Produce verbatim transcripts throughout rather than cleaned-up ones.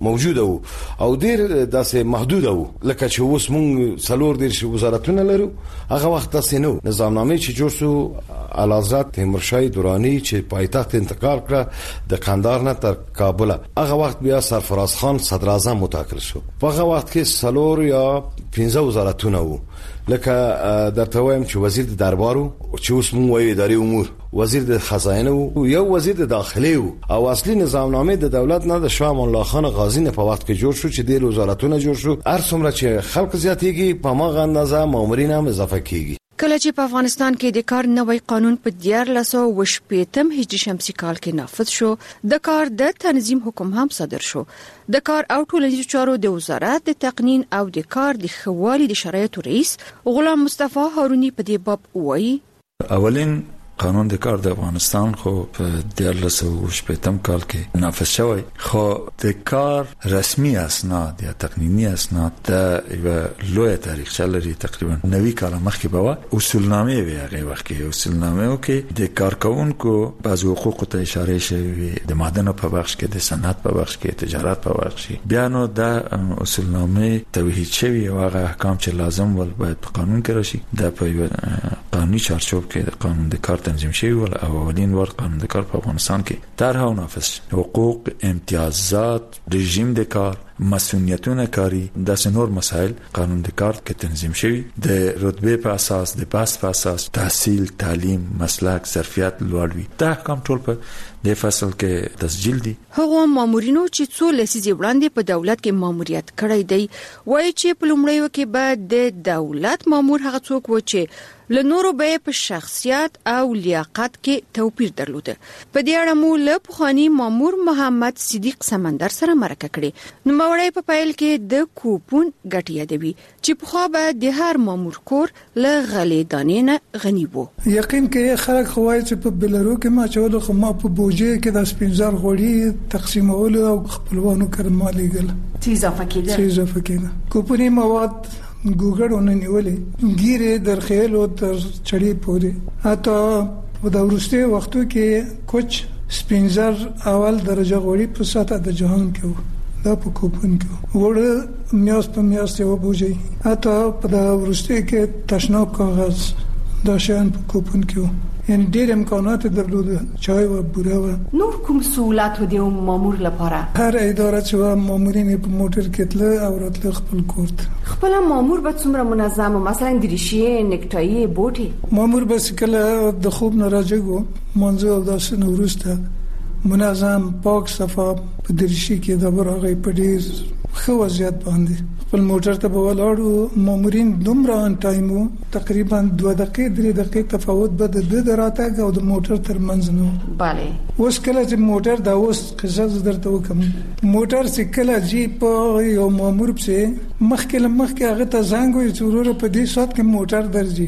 موجود وو او ډیر داسې محدود وو لکه چې اوس مونږ څلور ډیر وزارتونه لرو هغه وخت داسې نو نظامنامه چې جوړ شو اعلیحضرت تیمورشاه درانی چې پایتخت انتقال کړ د قندهار نه تر کابل هغه وخت بیا سرفراز خان صدر اعظم متعاقل شو په هغه وخت کې څلور یا پنځه وزارتونه وو لکه درته وایم چې وزیر د دربارو چې اوس مونږ وایو اداري امور وزیر د خزانه او یو وزیر د داخلي او اصلي نظامنامه د دولت نه د شاه امان الله خان غازی نه په وخت کې جوړ شو چې د وزارتونو جوړ شو هر څومره چې خلک زیاتېږي په ماغه اندازه مامورین هم اضافه کیږي کله چې په افغانستان کې د کار نوې قانون په دیارلس سوه او شپږم هجري شمسي کال کې نافذ شو د کار د تنظیم حکم هم صادر شو د کار او ټولنیزو چارو د وزارت د تقنین او د کار د خوالي د شرایطو رئیس غلام مصطفی هارونی په دې باب وایي اولین قانون د کار د افغانستان خو په دیارلس سوه او شپږم کال کې نافذ شوی خو د کار رسمي اسناد یا تقنینی اسناد د یو لوی تاریخچه لري تقریبا نوي کال مخکې به اصولنامه وي هغه وخت کې اصولنامه کې د کارکونکو بعض حقوق ته اشاره شوی د معدن په بخش کې د صنعت په بخش کې تجارت په بخش کې بیا نو د اصولنامه توحید شوی او هغه احکام چې لازم ول باید په قانون کې راشي د په قانوني چارچوب کې د قانون د کار تنظیم شوی ول او اولین ور قانون د کار په افغانستان کې طرح او نافذ حقوق امتیازات رژیم د کار مسئولیتونه کاری د سنور مسائل قانون د کار کې تنظیم شوی د رتبه په اساس د پاس په اساس تحصیل تعلیم مسلک ظرفیت لوړوي دا احکام ټول په د فصل کې تسجیل دي هغه مامورینو چې څو لسیزې وړاندې په دولت کې ماموریت کړی دی وایي چې په لومړیو کې به د دولت مامور هغه څوک و چې له نورو به په شخصیت او لیاقت کې توپیر درلوده په دې اړه مو له پخوانی مامور محمد صدیق سمندر سره مرکه کړې نو موري په پایل کې د کوپون ګټي یادوي چې په خو به د هر مامور کور له غلې دانې نه غنی وو یقین کې خلک خوای چې په بلرو کې ما چول خو ما په بوجه کې د سپینزار غوړي تقسیمول او خپلوانو کړمالي ګل چې اضافه کېده چې اضافه کېده کوپونی مواد ګوګړونه نیولې ګیره درخېل او تر چړې پورې اته په د ورسته وختو کې کوچ سپینزر اول درجه غوړي په ساته د جهان کې دا په کوپن کې وړ میاس په میاس یو بوجي اته په د ورسته کې تشناب کاغذ دا شان په کوپن کې یعنی ډېر امکانات درلوده چای او بوره و نور کوم سہولت و د مامور لپاره هر اداره چې مامورین په موټر کې تل او راتل خپل کوټ خپل مامور به څومره منظم مثلا دریشي نیکټای بوټي مامور بس کله د خوب نه راځي منځو او داسې نو ورسته منظم پاک صفا په دریشي کې د برغې په ډېر خو وضعیت باندې خپل موټر ته په ولاړو مامورین دومره ان ټایمو تقریبا دوه دقیقې درې دقیقې تفاوت به د د راتګ او د موټر ترمنځ نو bale اوس کله چې موټر دا اوس قصه درته وکم موټر چې کله جی په یو مامور په مخکې مخکې هغه ته زنګ وي ضرور په دې سات کې موټر درځي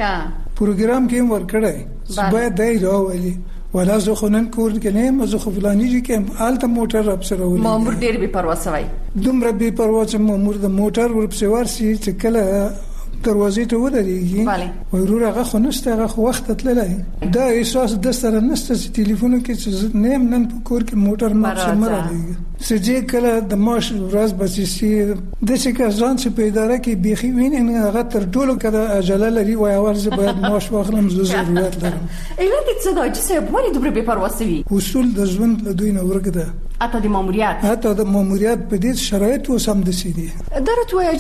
ښه پروګرام کې ورکړای صبح دای راولي ولا زه خو نن کور کې نه مزه خو فلاني جی کې آلته موټر ابسره ولې مامور ډېر بے پروا سوی دومره بے پروا چې مامور د موټر ورپسې ورسي چې کله دروازې ته ودرېږي ورور هغه خو نشته هغه خو وخت تللی دا احساس د سره نشته چې ټلیفون کې چې نیم نن په کور کې موټر ما سمره دی سجې کله د ماش ورځ بسې د څه کا ځان چې په اداره کې بيخي ویني هغه تر ټولو کده اجازه لري وای اورز باید ماش واخلم زه ضرورت لرم ایله دې څه دا چې څه وایي دومره بے پروا سوي اصول د ژوند له دوی نه ورګه اته د ماموریت اته د ماموریت په دې شرایط وسم د سي دي درته وایي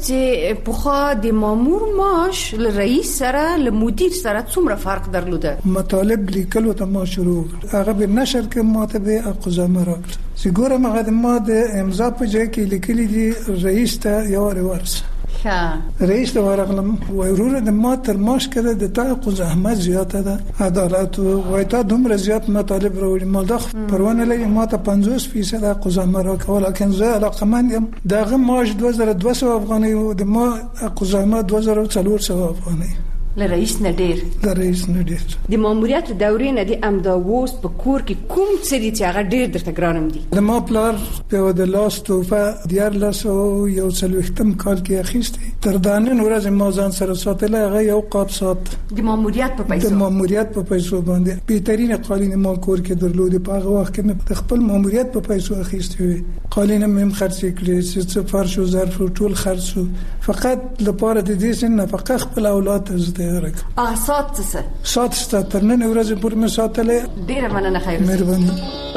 چې په خو د مامور معاش له رئیس سره له مدیر سره څومره فرق درلوده مطالب لیکلو ته ما شروع هغه به نشر کې ماته اقزام راکړ سګوره مغه د ما د امضا په ځای کې لیکلي دي رئیس ته یو ورس ښه رئیس ته ورغلم ورور د ما تر ماش کړه د تاقو زحمت زیاته ده عدالت وای ته دومره زیات مطالب وروړي مالدخ پروانه لري ما ته پنځوس فیصد اقزام راکول لکه زه علاقمند یم دغه ماش دوه زره دوه سوه افغانۍ او د ما اقزام دوه زره څلور سوه افغانۍ ل رئیس نه ډیر د رئیس نه ډیر د ماموریت دورې نه د امدا ووس په کور کې کوم څه دي چې هغه ډیر درته ګرانم دي؟ د ما پلار په د لاس توفه دیار لاس او یو څلوېښتم کال کې اخیستی تر دانن ورځ ما ځان سره ساتل هغه یو قاب سات د ماموریت په پیسو د ماموریت په پیسو باندې بهترین قالین ما کور کې درلود په هغه وخت کې مې خپل ماموریت په پیسو اخیستی وي قالین مې خرڅ کړې چې فرش او ظرف ټول خرڅو فقط لپاره د دې سن نفقه خپل اولاد ته زده ورک اسات څه سات ست تر نن ورځې پورې مې ساتلې ډیره مننه خیر مهرباني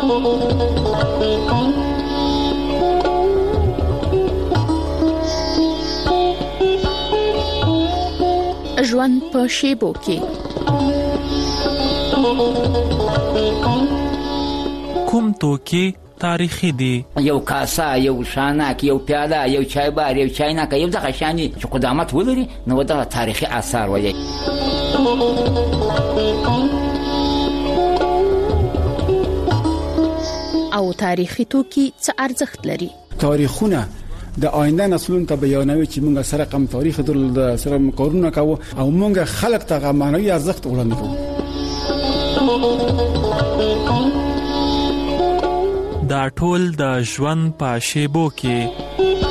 ژوند په شیبو کې کوم توکي تاریخي دي یو کاسا یو شانک یو پیاله یو چای بار یو چاینک یو دغه شانی چې قدامت ولري نو دا تاریخي آثار وایي او تاریخي توکي څه ارزښت لري؟ تاریخونه د آینده نسلونو ته بیانوي چې موږ سره کم تاریخ در سره مقارنه کوو او موږ خلق ته معنوي ارزښت وړاندې کوو. دا ټول د ژوند په شیبو کې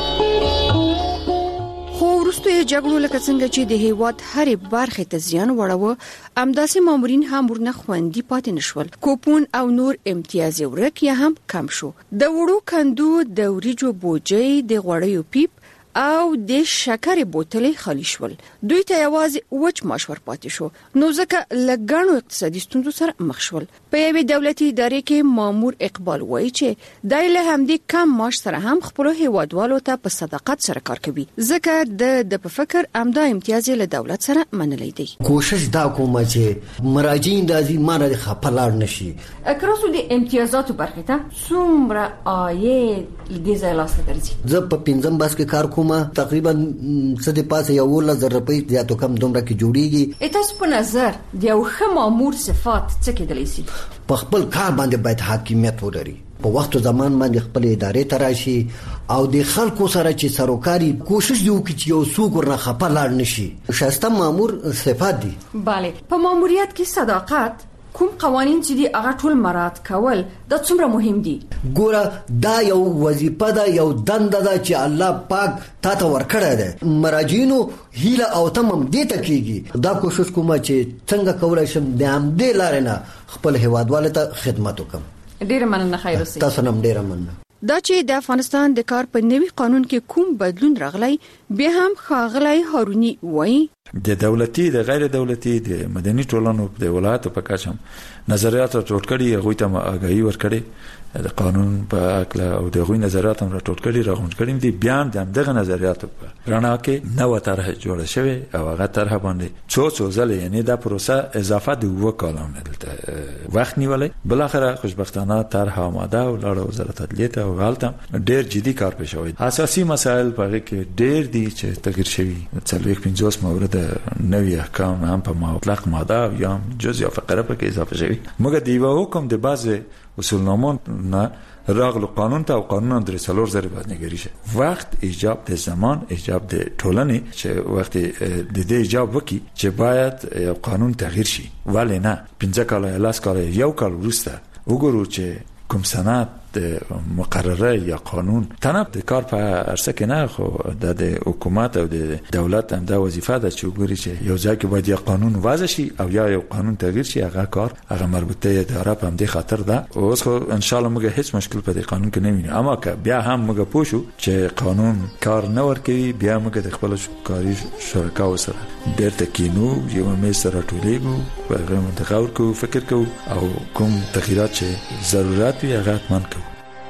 وروسته جګړو لکه څنګه چې د هیواد هرې برخې ته زیان وړاوه امداسي مامورین هم ورنه خوندي پاتې نشول کوپون او نور امتیاز ورک یا هم کم شو د وړو کندو د وریجو بوجي د غوړیو پیپ او د شکر بوتلې خالی شول دوی ته یوازې وچ مشور پاتې شو نو ځکه لګانو اقتصادي ستونزو سره مخ شول په یوې دولتي ادارې کې مامور اقبال وایي چې دای له همدې کم معاش سره هم خپل هیوادوالو ته په صداقت سره کار کوي ځکه د د په فکر امدا امتیاز له دولت سره منلې دي کوشش دا کوم چې مراجعین دازي ماره خپلار نشي اکراسو د امتیازاتو برخه ته څومره آیې د ځای درځي زه په پنځم باس کې کار کوم تقریبا څه د پاسه یو لزر روپۍ زیاتو کم دومره کې جوړیږي تاسو په نظر د یو ښه مامور صفات څه کېدلی شي په خپل کار باندې باید حاکمیت ولري په وخت او زمان باندې خپل ادارې ته راشي او د خلکو سره چې سروکاري کوشش دی وکړي چې یو څوک ورنه خپه لاړ نشي شایسته مامور صفات دي bale په ماموریت کې صداقت کوم قوانین چې دی هغه ټول مراعات کول دا څومره مهم دي ګوره دا یو وظیفه ده یو دنده ده چې الله پاک تا ته ورکړی ده مراجعینو هیله او تمم دې ته کیږي دا کوشش کوم چې څنګه کولای شم د همدې لارې نه خپل هیوادوالو ته خدمت وکړم ډیره مننه خیر اوسئ تاسو نم ډیره مننه دا چې د افغانستان د کار په نوي قانون کې کوم بدلون راغلی به هم ښاغلی هارونی وایي د دولتي د غیر دولتي د مدني ټولنو د ولایتو په کچه نظریات راټول کړي هغه ته آگاهي ورکړي د قانون په اړه او د غوي نظریات هم راټول کړي راغونډ کړي دي بیان د دغه نظریاتو په رڼا کې نو طرح جوړه شوی او هغه طرح باندې څو څو ځله یعنی د پروسه اضافه د وکالونه دلته وخت نیولې بل اخره خوشبختانه طرح آماده او لړ وزارت عدلیه ته غلطم ډېر جدي کار پېښ شوی اساسي مسایل په هغه کې ډېر دي چې تغیر شوی څلوي پنځوس مورد نوی احکام هم په مطلق ماده یا جزء یا فقره په کې اضافه شوی موږ د یو حکم د بعض اصولنامون نه راغلو قانون ته او قانون درې څلور زره باندې نګری شه وخت ایجاب د زمان ایجاب د ټولنې چې وخت د دې ایجاب وکي چې باید یو قانون تغییر شي ولی نه پنځه کال یا لاس کال یو کال وروسته وګورو چې کوم سند مقرره یا قانون تناب د کار په ارسه کې نه خو د حکومت او د دولت هم د وظیفه ده چې وګوري چې یو ځای کې باید یو قانون وضع شي او یا یو قانون تغییر شي هغه کار هغه مربوطه اداره په هم دې خاطر ده اوس خو ان شاء الله موږ هیڅ مشکل په دې قانون کې نه ویني اما که بیا هم موږ پوښو چې قانون کار نه ورکوي بیا موږ د خپل کاري شرکاو سره بیرته کینو یو مې سره ټولېږو هغه منتخب کو فکر کو او کوم تغییرات چې ضرورت وي هغه اتمن کو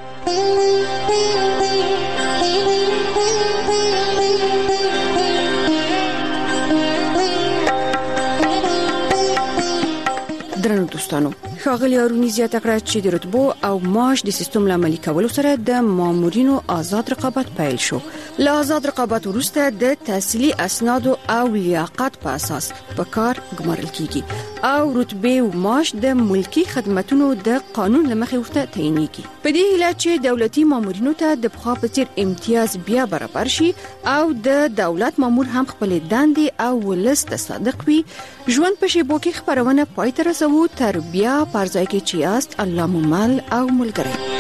درنو دوستانو ښاغلي هارونی زیاته کړه چې د رتبو او معاش د سیستم عملي کولو سره د مامورینو آزاد رقابت پیل شو له آزاد رقابت وروسته د تحصیلي اسناد او لیاقت په اساس په کار ګمارل کیږي او رتبه او معاش د ملکی خدماتو د قانون لمخې ورته تعینېږي. په دې هیله چې دولتي مامورینو ته د پخوا په څیر امتیاز بیا برابر شي او د دولت مامور هم خپل دندې او ولس ته صادق وي. ژوند په شیبو کې خبرونه پای ته رسوو. تر بیا پرځای کې چې یاست الله مو مل او ملګری.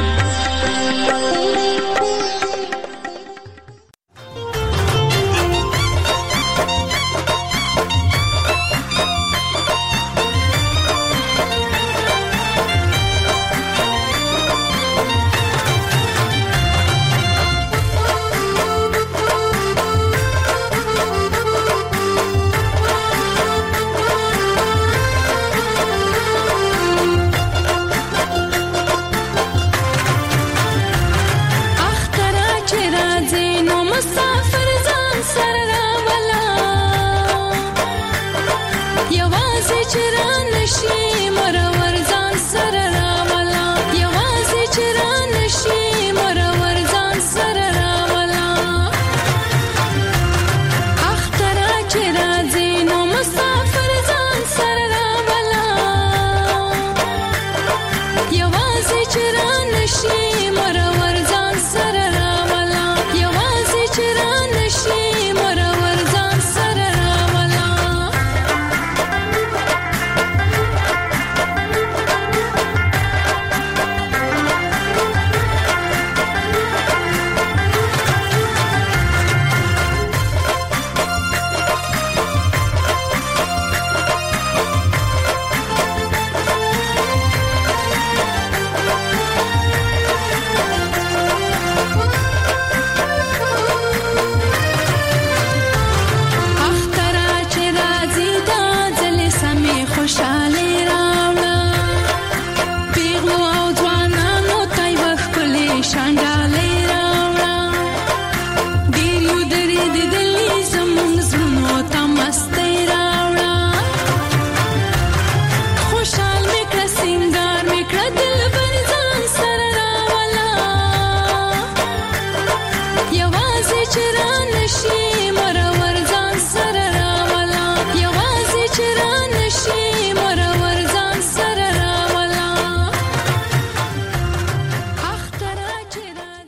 مسافر